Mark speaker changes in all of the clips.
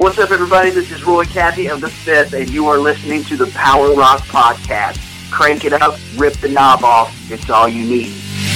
Speaker 1: What's up, everybody? This is Roy Cathy of The Fifth, and you are listening to the Power Rock Podcast. Crank it up, rip the knob off. It's all you need.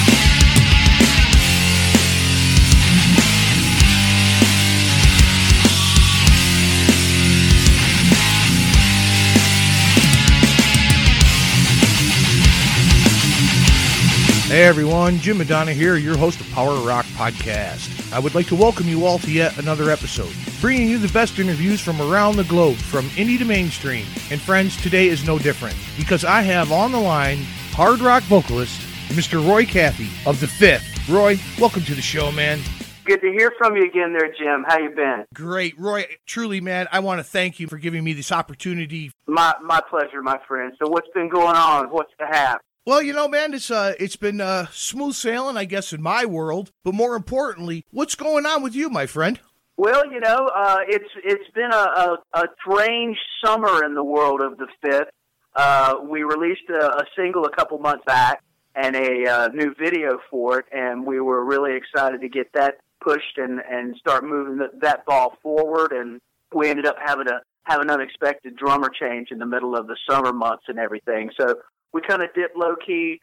Speaker 2: Hey everyone, Jim Madonna here, your host of Power Rock Podcast. I would like to welcome you all to yet another episode, bringing you the best interviews from around the globe, from indie to mainstream. And friends, today is no different, because I have on the line hard rock vocalist, Mr. Roy Cathy of The Fifth. Roy, welcome to the show, man.
Speaker 1: Good to hear from you again there, Jim. How you been?
Speaker 2: Great. Roy, truly, man, I want to thank you for giving me this opportunity.
Speaker 1: My pleasure, my friend. So what's been going on? What's the hap?
Speaker 2: Well, you know, man, it's been smooth sailing, I guess, in my world. But more importantly, what's going on with you, my friend?
Speaker 1: Well, you know, it's been a strange summer in the world of The Fifth. We released a single a couple months back and a new video for it, and we were really excited to get that pushed and start moving that ball forward. And we ended up having to have an unexpected drummer change in the middle of the summer months and everything. So we kind of dipped low-key,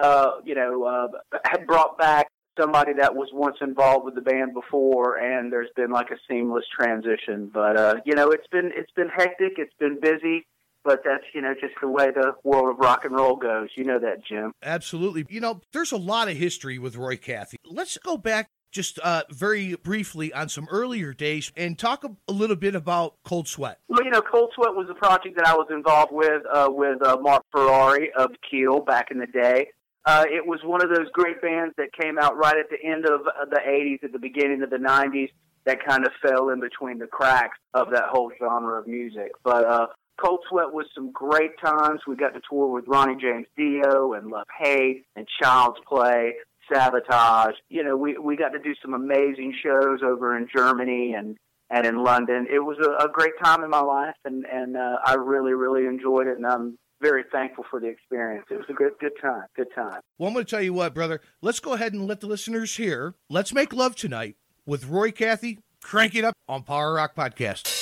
Speaker 1: had brought back somebody that was once involved with the band before, and there's been like a seamless transition. But, it's been hectic, it's been busy, but that's, just the way the world of rock and roll goes. You know that, Jim.
Speaker 2: Absolutely. You know, there's a lot of history with Roy Cathy. Let's go back just very briefly on some earlier days and talk a little bit about Cold Sweat.
Speaker 1: Well, Cold Sweat was a project that I was involved with Mark Ferrari of Keel back in the day. It was one of those great bands that came out right at the end of the 80s, at the beginning of the 90s, that kind of fell in between the cracks of that whole genre of music. But Cold Sweat was some great times. We got to tour with Ronnie James Dio and Love Hate and Child's Play, Sabotage. We got to do some amazing shows over in Germany and in London. It was a great time in my life, and I really, really enjoyed it, and I'm very thankful for the experience. It was a good time.
Speaker 2: Well, I'm going to tell you what, brother. Let's go ahead and let the listeners hear Let's Make Love Tonight with Roy Cathy. Crank it up on Power Rock Podcast.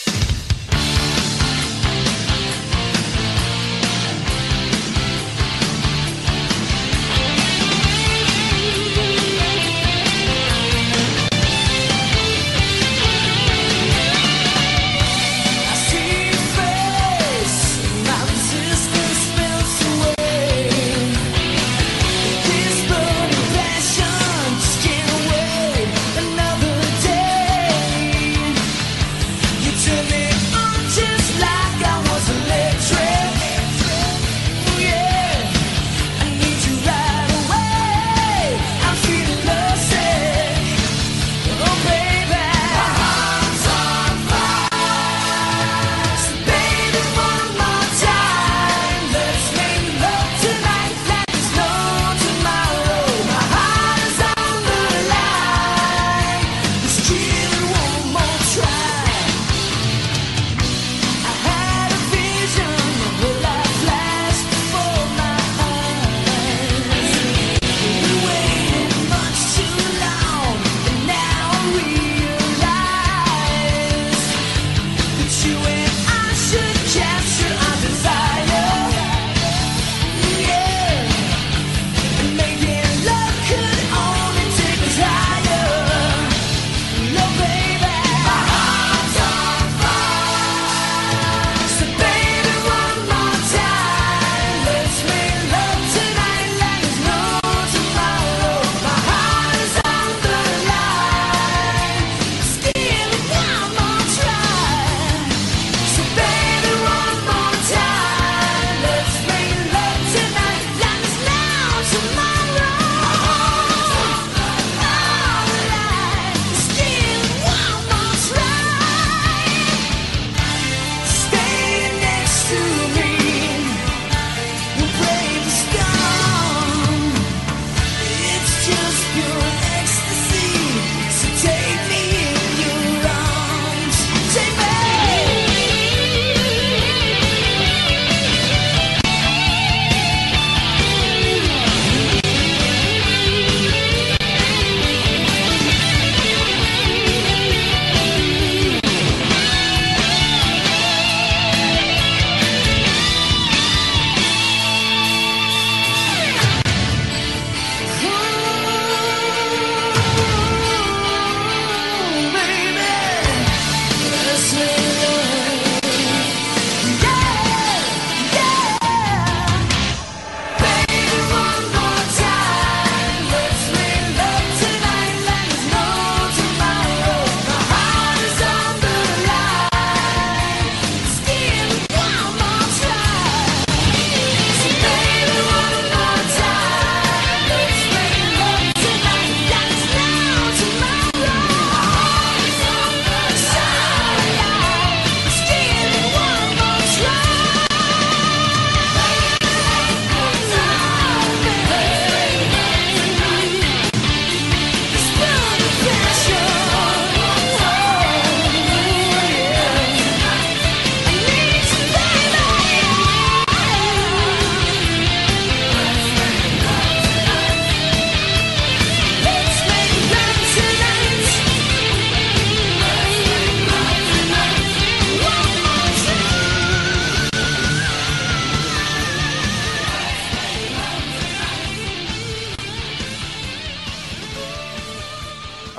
Speaker 3: You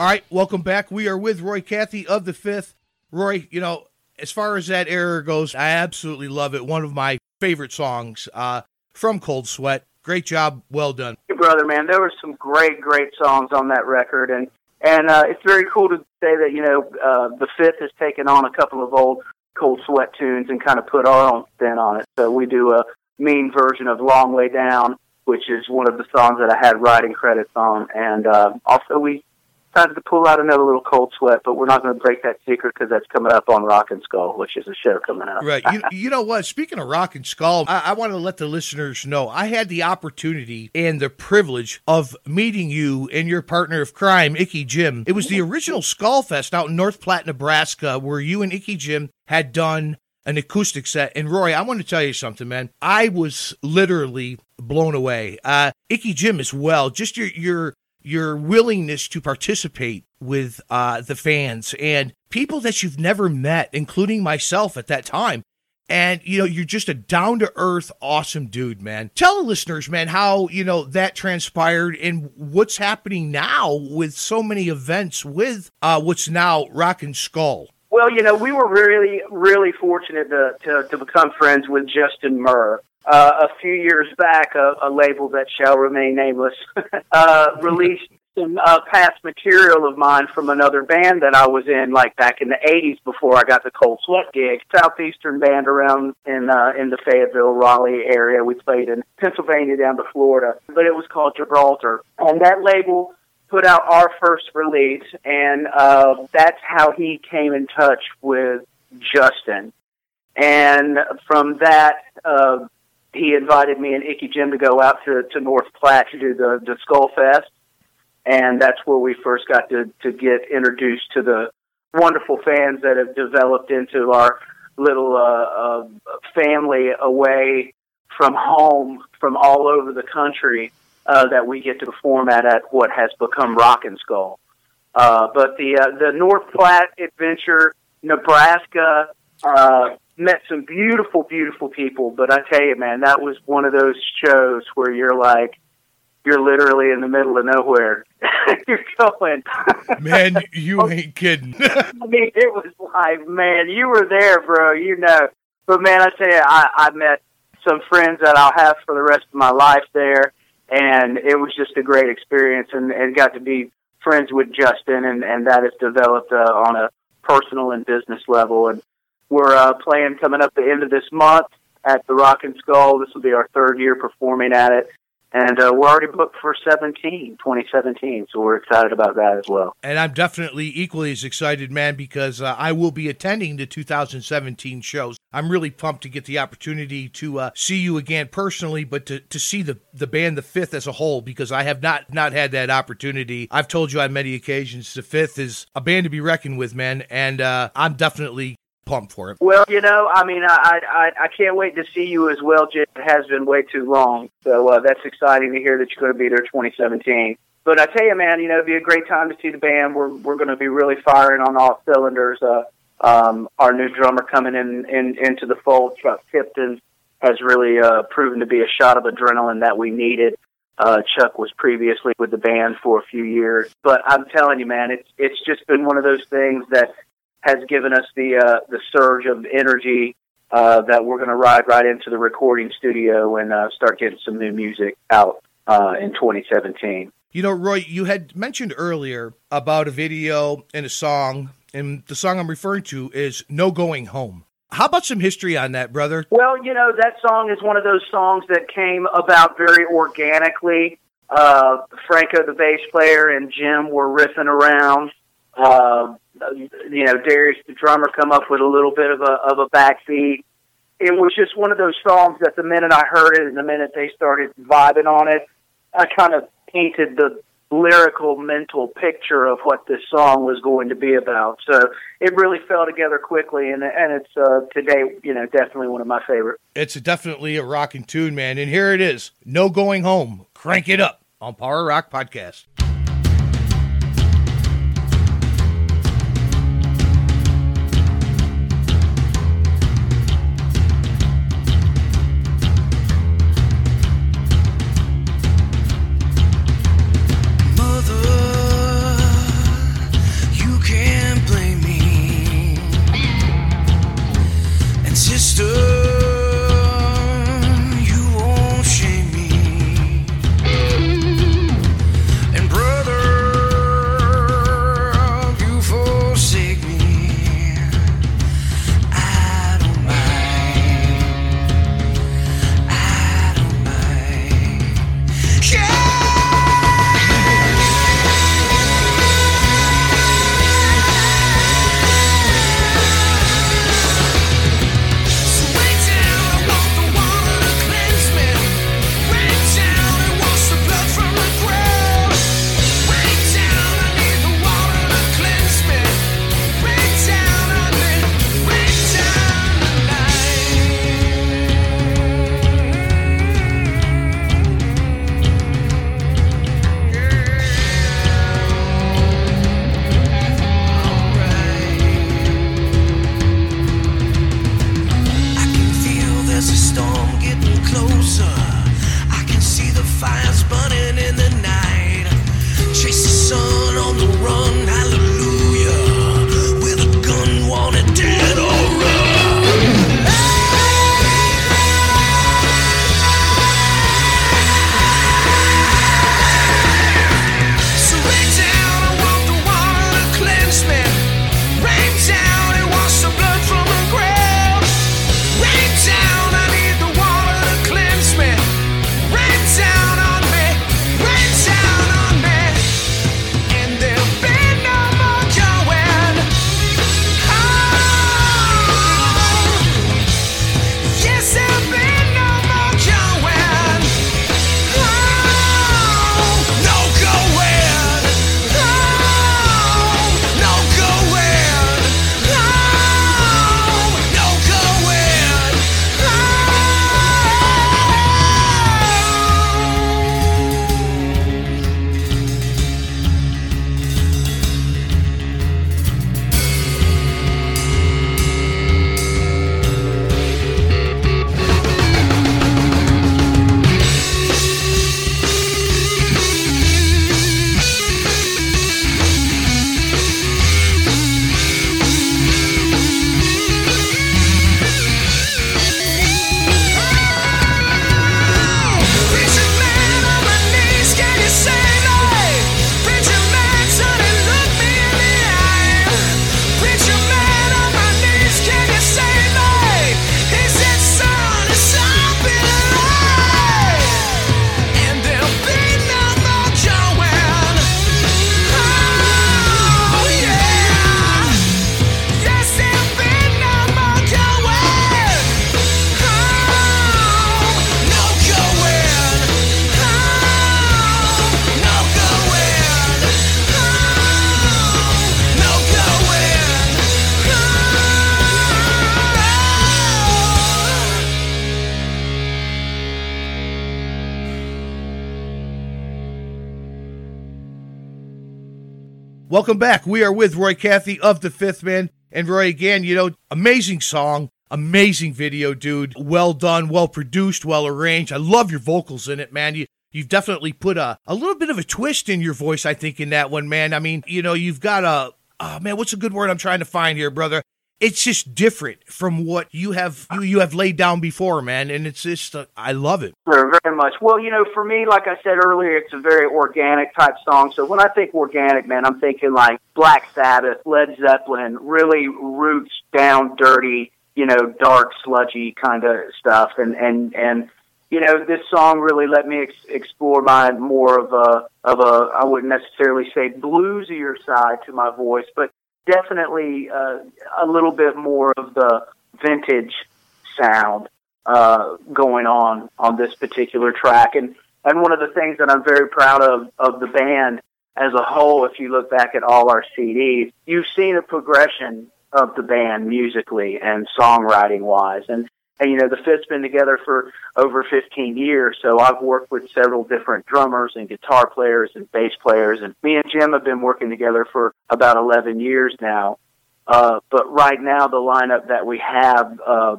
Speaker 2: All right, welcome back. We are with Roy Cathy of the Fifth. Roy, as far as that era goes, I absolutely love it. One of my favorite songs from Cold Sweat. Great job. Well done.
Speaker 1: Hey, brother, man, there were some great songs on that record. And it's very cool to say that, the Fifth has taken on a couple of old Cold Sweat tunes and kind of put our own spin on it. So we do a mean version of Long Way Down, which is one of the songs that I had writing credits on. And also we decided to pull out another little Cold Sweat, but we're not going to break that secret because that's coming up on Rock and Skull, which is a show coming up.
Speaker 2: Right. You know what? Speaking of Rock and Skull, I want to let the listeners know I had the opportunity and the privilege of meeting you and your partner of crime, Icky Jim. It was the original Skull Fest out in North Platte, Nebraska, where you and Icky Jim had done an acoustic set. And Roy, I want to tell you something, man. I was literally blown away. Icky Jim as well. Just your willingness to participate with the fans and people that you've never met, including myself at that time. And, you're just a down-to-earth, awesome dude, man. Tell the listeners, man, how, that transpired and what's happening now with so many events with what's now Rock and Skull.
Speaker 1: Well, we were really, really fortunate to become friends with Justin Murr. A few years back, a label that shall remain nameless released some past material of mine from another band that I was in, like back in the 80s before I got the Cold Sweat gig. Southeastern band around in the Fayetteville, Raleigh area. We played in Pennsylvania down to Florida, but it was called Gibraltar. And that label put out our first release, and that's how he came in touch with Justin. And from that, he invited me and Icky Jim to go out to North Platte to do the Skull Fest, and that's where we first got to get introduced to the wonderful fans that have developed into our little family away from home, from all over the country, that we get to perform at what has become Rock and Skull. But the North Platte adventure, Nebraska, met some beautiful, beautiful people, but I tell you, man, that was one of those shows where you're literally in the middle of nowhere. You're going.
Speaker 2: Man, you ain't kidding.
Speaker 1: I mean, it was like, man, you were there, bro, But, man, I tell you, I met some friends that I'll have for the rest of my life there, and it was just a great experience, and got to be friends with Justin, and that has developed on a personal and business level. And we're playing coming up the end of this month at the Rock and Skull. This will be our third year performing at it. And we're already booked for 2017, so we're excited about that as well.
Speaker 2: And I'm definitely equally as excited, man, because I will be attending the 2017 shows. I'm really pumped to get the opportunity to see you again personally, but to see the band, The Fifth, as a whole, because I have not had that opportunity. I've told you on many occasions, The Fifth is a band to be reckoned with, man, and I'm definitely pumped for it.
Speaker 1: Well, I mean, I can't wait to see you as well, Jim. It has been way too long, so that's exciting to hear that you're going to be there 2017. But I tell you, man, it'd be a great time to see the band. We're going to be really firing on all cylinders. Our new drummer coming into the fold, Chuck Tipton, has really proven to be a shot of adrenaline that we needed. Chuck was previously with the band for a few years, but I'm telling you, man, it's just been one of those things that has given us the surge of energy that we're going to ride right into the recording studio and start getting some new music out in 2017.
Speaker 2: Roy, you had mentioned earlier about a video and a song, and the song I'm referring to is No Going Home. How about some history on that, brother?
Speaker 1: Well, that song is one of those songs that came about very organically. Franco, the bass player, and Jim were riffing around. Darius, the drummer, come up with a little bit of a backbeat. It was just one of those songs that the minute I heard it and the minute they started vibing on it, I kind of painted the lyrical mental picture of what this song was going to be about. So it really fell together quickly, and it's today, definitely one of my favorites.
Speaker 2: It's definitely a rocking tune, man. And here it is, No Going Home. Crank it up on Power Rock Podcast. Welcome back. We are with Roy Cathy of the Fifth Man. And Roy, again, amazing song, amazing video, dude. Well done, well produced, well arranged. I love your vocals in it, man. You've definitely put a little bit of a twist in your voice, I think, in that one, man. I mean, you've got what's a good word I'm trying to find here, brother? It's just different from what you have laid down before, man, and it's just I love it.
Speaker 1: Very much. Well, for me, like I said earlier, it's a very organic type song. So when I think organic, man, I'm thinking like Black Sabbath, Led Zeppelin, really roots down, dirty, dark, sludgy kind of stuff, and this song really let me explore more of a I wouldn't necessarily say bluesier side to my voice, but definitely a little bit more of the vintage sound going on this particular track. And one of the things that I'm very proud of the band as a whole, if you look back at all our CDs, you've seen a progression of the band musically and songwriting-wise. And the Fifth's been together for over 15 years, so I've worked with several different drummers and guitar players and bass players, and me and Jim have been working together for about 11 years now. But right now, the lineup that we have,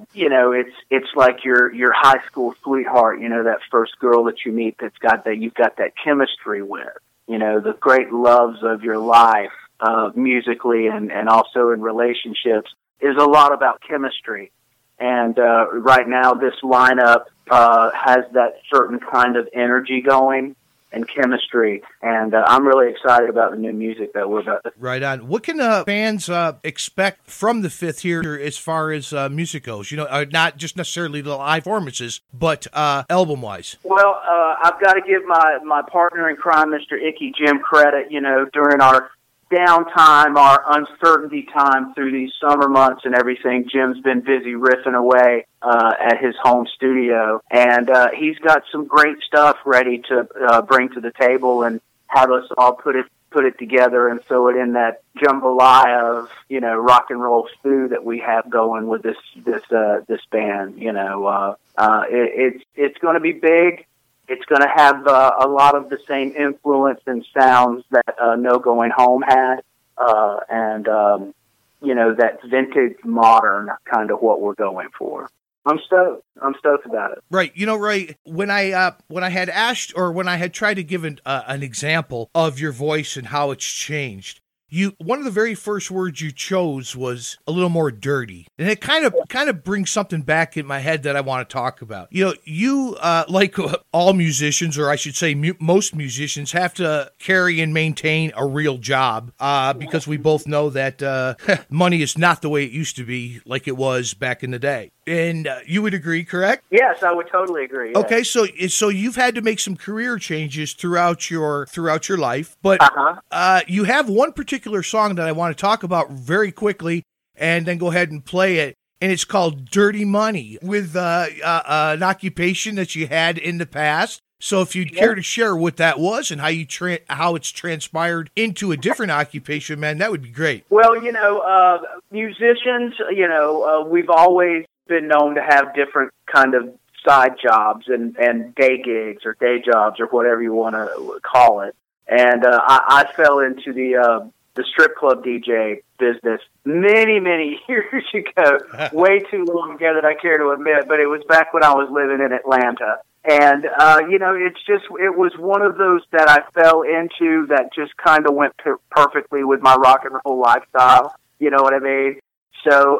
Speaker 1: it's like your high school sweetheart, that first girl that you meet you've got that chemistry with, the great loves of your life, musically and also in relationships, is a lot about chemistry. And right now, this lineup has that certain kind of energy going and chemistry. And I'm really excited about the new music that we're about to...
Speaker 2: Right on. What can fans expect from the Fifth here as far as music goes? Not just necessarily the live performances, but album-wise.
Speaker 1: Well, I've got to give my partner in crime, Mr. Icky Jim, credit. During our downtime, our uncertainty time through these summer months and everything, Jim's been busy riffing away at his home studio, and he's got some great stuff ready to bring to the table and have us all put it together and throw it in that jambalaya of rock and roll stew that we have going with this band. It's going to be big. It's going to have a lot of the same influence and sounds that No Going Home had, and that vintage modern kind of what we're going for. I'm stoked. I'm stoked about it.
Speaker 2: Right. Ray, when I had asked, or when I had tried to give an example of your voice and how it's changed, one of the very first words you chose was a little more dirty, and it kind of brings something back in my head that I want to talk about. You like all musicians, or I should say most musicians, have to carry and maintain a real job because we both know that money is not the way it used to be like it was back in the day. And you would agree, correct?
Speaker 1: Yes, I would totally agree. Yes.
Speaker 2: Okay, so you've had to make some career changes throughout your life, but you have one particular song that I want to talk about very quickly, and then go ahead and play it. And it's called "Dirty Money," with an occupation that you had in the past. So if you'd care to share what that was and how how it's transpired into a different occupation, man, that would be great.
Speaker 1: Well, musicians, we've always been known to have different kind of side jobs and day gigs or day jobs or whatever you want to call it. And I fell into the strip club DJ business many, many years ago, way too long ago that I care to admit, but it was back when I was living in Atlanta. And, it was one of those that I fell into that just kind of went perfectly with my rock and roll lifestyle. You know what I mean? So,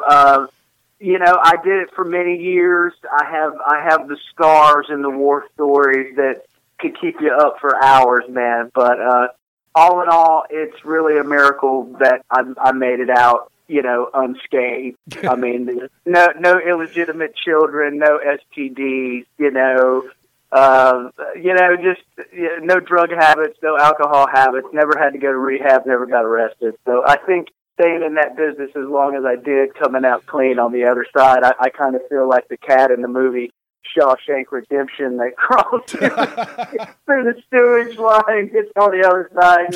Speaker 1: I did it for many years. I have the scars and the war stories that could keep you up for hours, man. But all in all, it's really a miracle that I made it out, unscathed. I mean, no illegitimate children, no STDs, just no drug habits, no alcohol habits. Never had to go to rehab. Never got arrested. So I think staying in that business as long as I did, coming out clean on the other side, I kind of feel like the cat in the movie Shawshank Redemption that crawled through the sewage line, gets on the other side,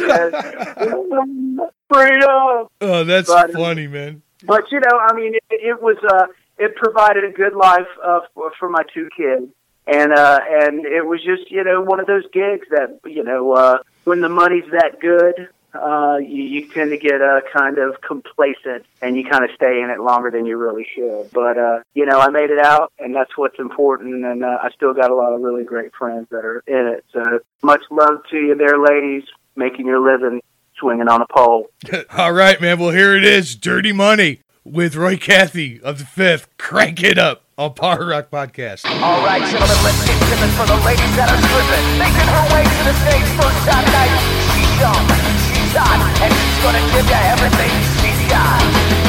Speaker 1: freedom.
Speaker 2: Oh, that's funny, man.
Speaker 1: But it was it provided a good life for my two kids, and it was just one of those gigs that when the money's that good, you tend to get kind of complacent, and you kind of stay in it longer than you really should. But, I made it out, and that's what's important, and I still got a lot of really great friends that are in it. So much love to you there, ladies, making your living swinging on a pole.
Speaker 2: All right, man. Well, here it is, Dirty Money with Roy Cathy of the Fifth. Crank it up on Power Rock Podcast.
Speaker 3: All right, gentlemen, let's get tipping for the ladies that are slipping. Making her way to the stage first time night. She's young, she's hot, and she's gonna give you everything she's got.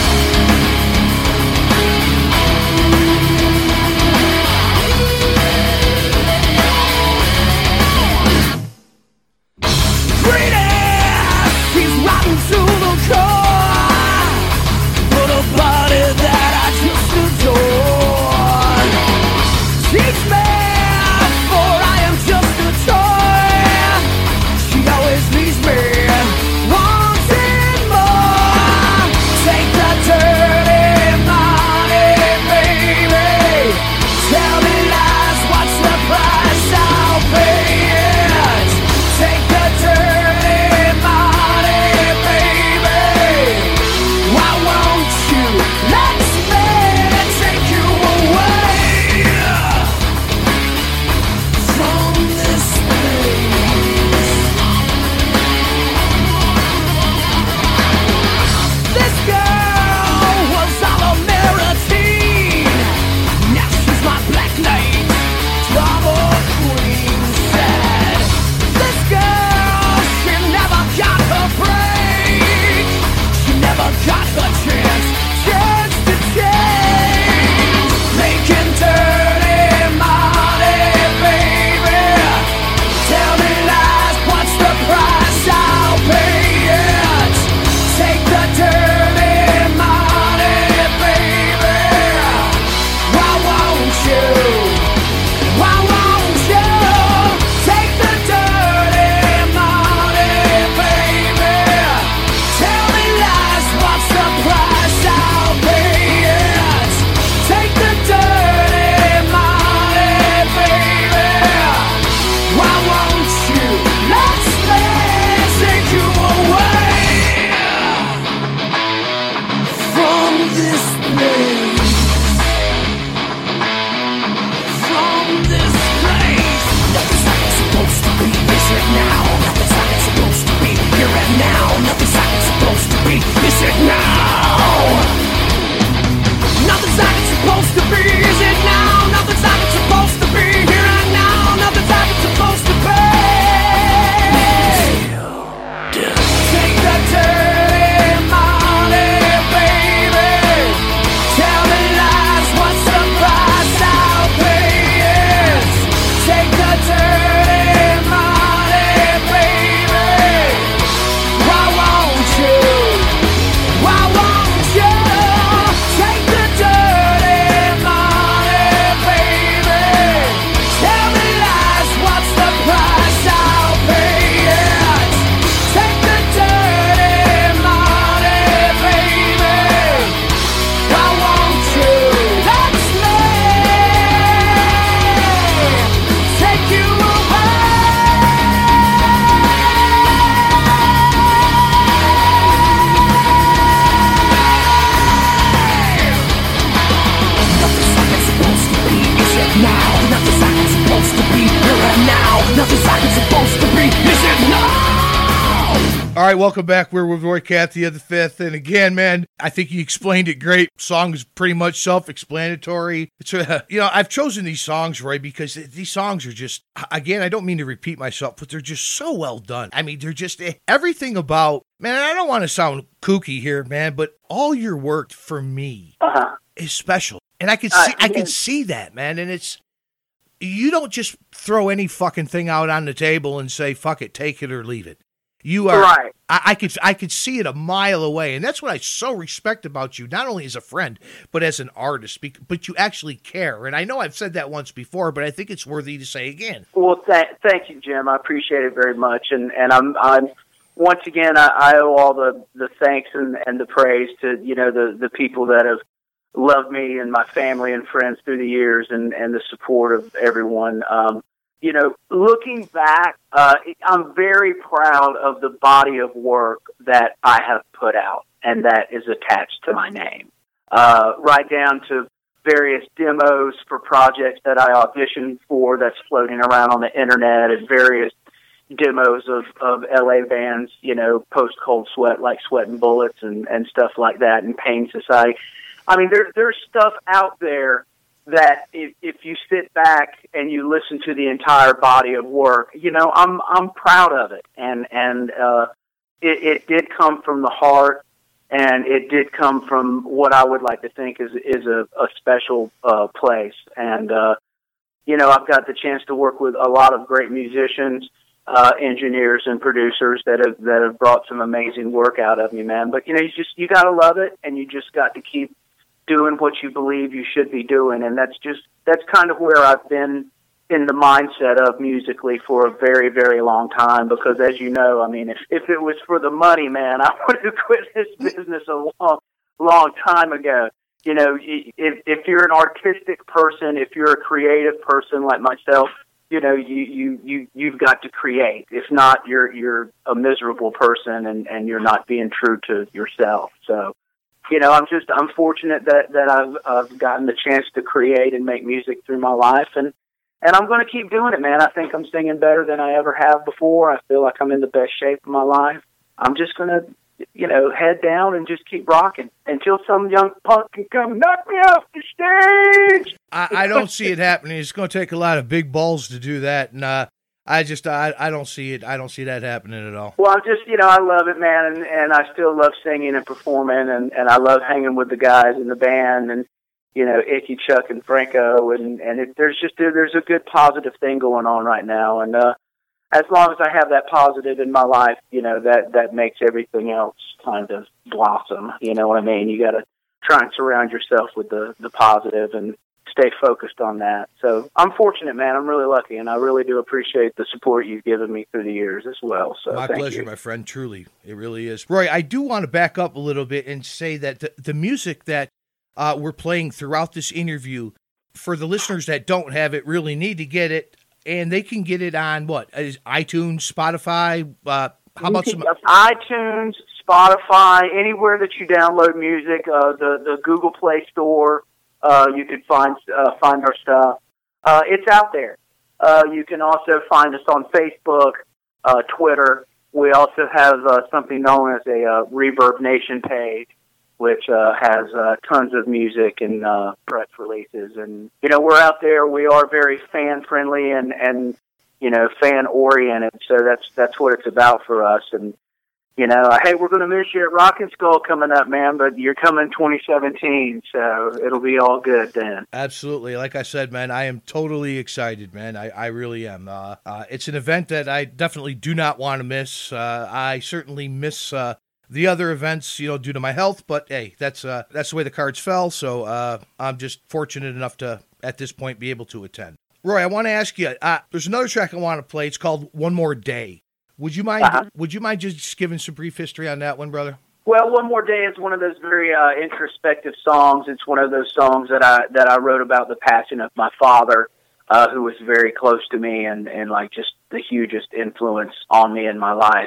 Speaker 3: He's rotten to the core, but a body that I just adore. Teach me, for I am just a toy. She always leaves me wanting more. Take the dirty money, baby. Tell me lies, what's the price? I'll pay it. Take the dirty money, baby. Why won't you let me take you away from this place? This girl was all a Meritine. Now she's my black knight, drama queen. Said this girl, she never got her break. She never got the chance to change. Making dirty money, baby. Tell me lies, what's the price? I'll pay it. Take the dirty money, baby. Why won't you? Why won't you take the dirty money, baby? Tell me lies, what's the price? I'll pay it. Take the dirty money, baby. Why won't you let me take you away from this place? From this place. Nothing's like it's supposed to be. Is it now? Nothing's like it's supposed to be. Here and now. Nothing's like it's supposed to be. Is it now? Nothing's like it's supposed to be. Is it now? Nothing's like it's supposed to be. Here and now. Nothing's like it's supposed to be. Take the dirty money, baby. Tell me lies, what's the price? I'll pay it. Take the dirty money, baby. Why won't you? Why won't you take the dirty money, baby? Tell me lies, what's the price? I'll pay it. Take the dirty money, baby. Why won't you let me take you away? Nothing's like it's supposed to be. Is it now? Nothing's like it's supposed to be. Here and now. Nothing's like it's supposed to be. Is it now?
Speaker 2: All right, welcome back. We're with Roy Cathy of the Fifth. And again, man, I think you explained it great. Song is pretty much self-explanatory. It's I've chosen these songs, Roy, because these songs are just, again, I don't mean to repeat myself, but they're just so well done. I mean, they're just everything about, man, I don't want to sound kooky here, man, but all your work for me is special. And I can see that, man. And it's, you don't just throw any fucking thing out on the table and say, fuck it, take it or leave it. You are
Speaker 1: Right.
Speaker 2: I could see it a mile away, and that's what I so respect about you, not only as a friend, but as an artist, but you actually care. And I know I've said that once before, but I think it's worthy to say again.
Speaker 1: Well, thank you, Jim. I appreciate it very much. And I'm once again, I owe all the thanks and the praise to, the people that have loved me and my family and friends through the years, and the support of everyone. looking back, I'm very proud of the body of work that I have put out and that is attached to my name, right down to various demos for projects that I auditioned for that's floating around on the internet, and various demos of LA bands, post Cold Sweat, like Sweat and Bullets and stuff like that, and Pain Society. I mean, there's stuff out there that if you sit back and you listen to the entire body of work, I'm proud of it, and it did come from the heart, and it did come from what I would like to think is a special place, and I've got the chance to work with a lot of great musicians, engineers, and producers that have brought some amazing work out of me, man. But you got to love it, and you just got to keep doing what you believe you should be doing, and that's kind of where I've been in the mindset of musically for a very, very long time, because as you know, I mean, if it was for the money, man, I would have quit this business a long time ago. If you're an artistic person, if you're a creative person like myself, you've got to create. If not, you're a miserable person, and you're not being true to yourself. So, I'm fortunate that I've gotten the chance to create and make music through my life, and I'm going to keep doing it, man. I think I'm singing better than I ever have before. I feel like I'm in the best shape of my life. I'm just going to, head down and just keep rocking until some young punk can come knock me off the stage.
Speaker 2: I don't see it happening. It's going to take a lot of big balls to do that, and I don't see it. I don't see that happening at all.
Speaker 1: Well, I'm just, I love it, man, and I still love singing and performing, and I love hanging with the guys in the band, and Icky, Chuck, and Franco, and there's a good positive thing going on right now, and as long as I have that positive in my life, that makes everything else kind of blossom. You know what I mean? You got to try and surround yourself with the positive and stay focused on that. So I'm fortunate, man. I'm really lucky, and I really do appreciate the support you've given me through the years as well. So
Speaker 2: my
Speaker 1: thank
Speaker 2: pleasure,
Speaker 1: you.
Speaker 2: my friend. Truly, it really is. Roy, I do want to back up a little bit and say that the music that we're playing throughout this interview, for the listeners that don't have it, really need to get it, and they can get it on iTunes, Spotify. How about some
Speaker 1: iTunes, Spotify, anywhere that you download music, the Google Play Store. You can find our stuff. It's out there. You can also find us on Facebook, Twitter. We also have something known as a Reverb Nation page, which has tons of music and press releases. And, we're out there. We are very fan-friendly and fan-oriented, so that's what it's about for us. And, hey, we're going to miss you at Rockin' Skull coming up, man, but you're coming 2017, so it'll be all good then.
Speaker 2: Absolutely. Like I said, man, I am totally excited, man. I really am. It's an event that I definitely do not want to miss. I certainly miss the other events, due to my health, but hey, that's the way the cards fell, so I'm just fortunate enough to, at this point, be able to attend. Roy, I want to ask you, there's another track I want to play. It's called One More Day. Would you mind just giving some brief history on that one, brother?
Speaker 1: Well, One More Day is one of those very introspective songs. It's one of those songs that I wrote about the passing of my father, who was very close to me and like just the hugest influence on me in my life.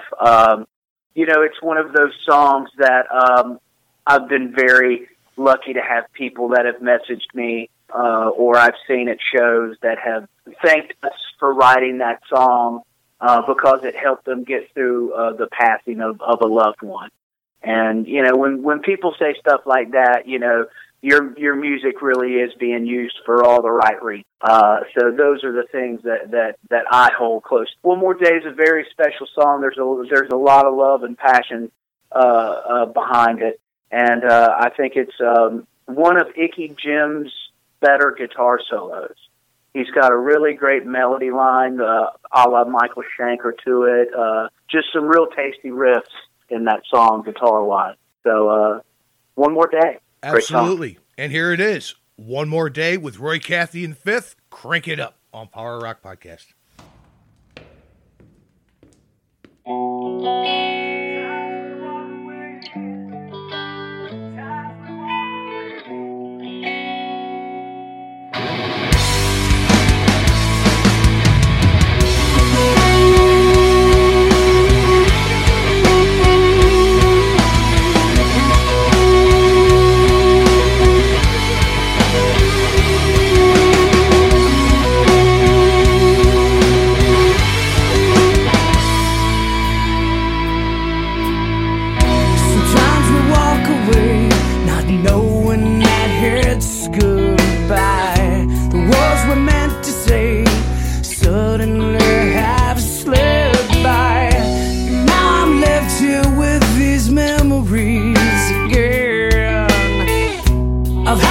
Speaker 1: It's one of those songs that I've been very lucky to have people that have messaged me or I've seen at shows that have thanked us for writing that song because it helped them get through the passing of a loved one. And, when people say stuff like that, your music really is being used for all the right reasons. So those are the things that I hold close. One More Day is a very special song. There's a lot of love and passion behind it. And I think it's one of Icky Jim's better guitar solos. He's got a really great melody line, a la Michael Schenker to it. Just some real tasty riffs in that song, guitar-wise. So, One More Day.
Speaker 2: Absolutely. And here it is. One More Day with Roy Cathy and Fifth. Crank it up on Power Rock Podcast.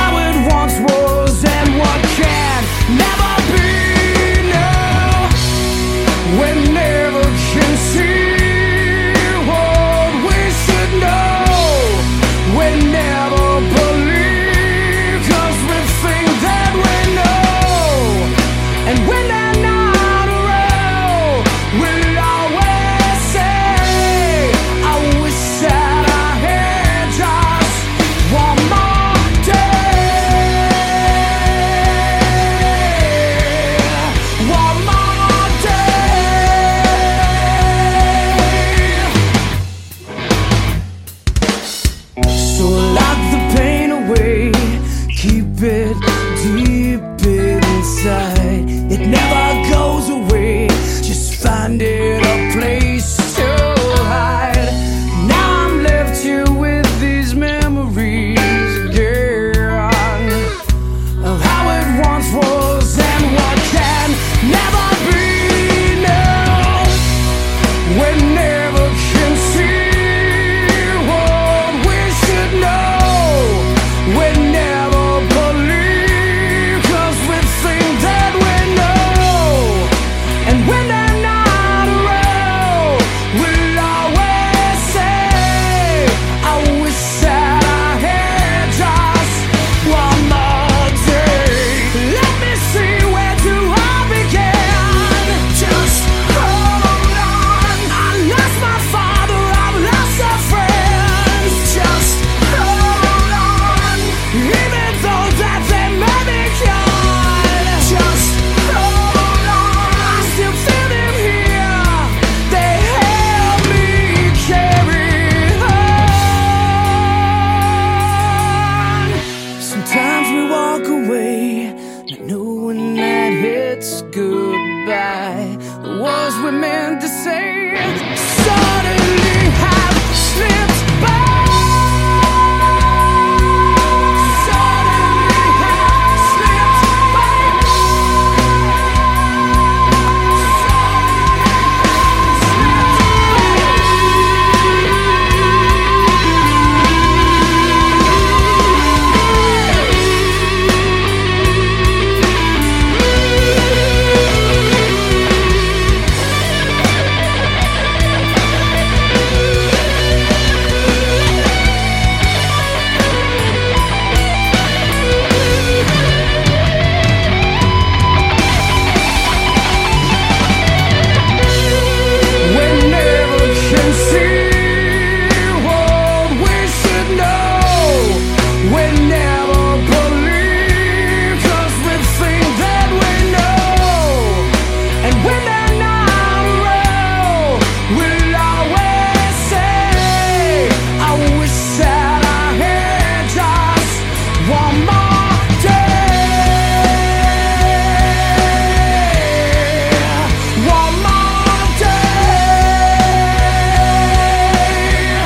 Speaker 3: how it once was and what can never be. No, we never can see what we should know. We never believe 'cause we think that we know. And when they're not around, we'll always say, I wish that I had just one more day. One more day. So lock the pain away, keep it deep inside. It never goes away, just find it a place to hide. Now I'm left here with these memories again of how it once was and what can never be. No, we never can see what we should know. We never believe 'cause we think that we know. And when they're not around, we'll always say, I wish that I had just one more day. Let me see where to all began. Just hold on. I lost my father, I've lost a friend. Just hold on. Even though that they may be gone. Just hold on. I still feel them here. They help me carry on. Sometimes we walk away, not knowing that it's goodbye. The words we meant to say suddenly have slipped by. Suddenly have slipped by. We never can see what we should know. We never believe 'cause we think that we know. And when they're not around, we'll always say, I wish that I had just one more day. One more day.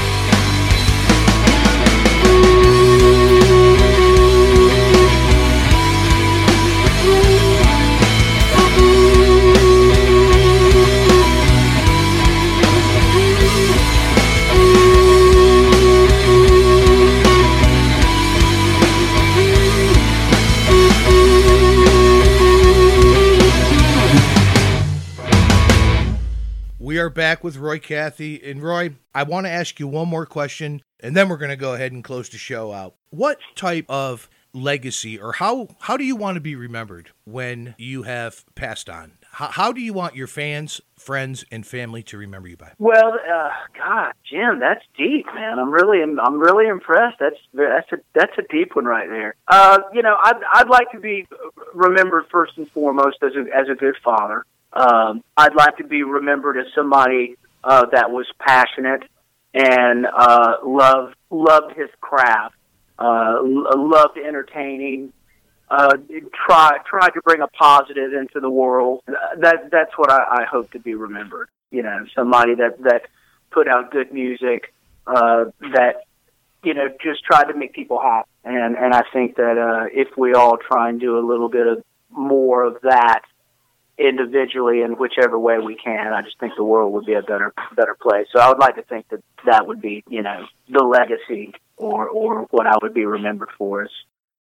Speaker 2: We are back with Roy Cathy. And Roy, I want to ask you one more question, and then we're going to go ahead and close the show out. What type of legacy, or how do you want to be remembered when you have passed on? How do you want your fans, friends, and family to remember you by?
Speaker 1: Well, God, Jim, that's deep, man. I'm really impressed. That's a deep one right there. I'd like to be remembered first and foremost as a good father. I'd like to be remembered as somebody that was passionate and loved his craft, loved entertaining, tried to bring a positive into the world. That's what I hope to be remembered. You know, somebody that put out good music, that just tried to make people happy. And I think that if we all try and do a little bit of more of that individually in whichever way we can, I just think the world would be a better place. So I would like to think that would be, the legacy or what I would be remembered for, is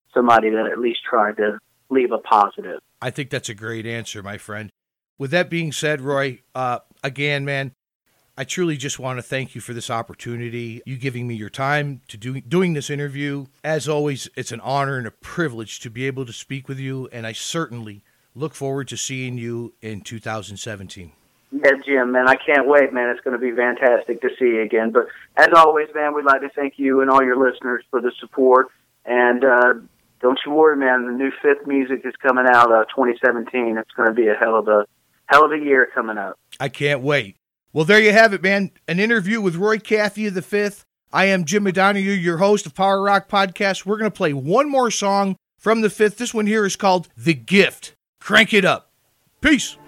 Speaker 1: somebody that at least tried to leave a positive.
Speaker 2: I think that's a great answer, my friend. With that being said, Roy, again, man, I truly just want to thank you for this opportunity, you giving me your time to doing this interview. As always, it's an honor and a privilege to be able to speak with you, and I certainly look forward to seeing you in 2017.
Speaker 1: Yeah, Jim, man, I can't wait, man. It's going to be fantastic to see you again. But as always, man, we'd like to thank you and all your listeners for the support. And don't you worry, man. The new Fifth music is coming out 2017. It's going to be a hell of a year coming up.
Speaker 2: I can't wait. Well, there you have it, man. An interview with Roy Cathey V. I am Jim O'Donoghue, your host of Power Rock Podcast. We're going to play one more song from the Fifth. This one here is called The Gift. Crank it up. Peace.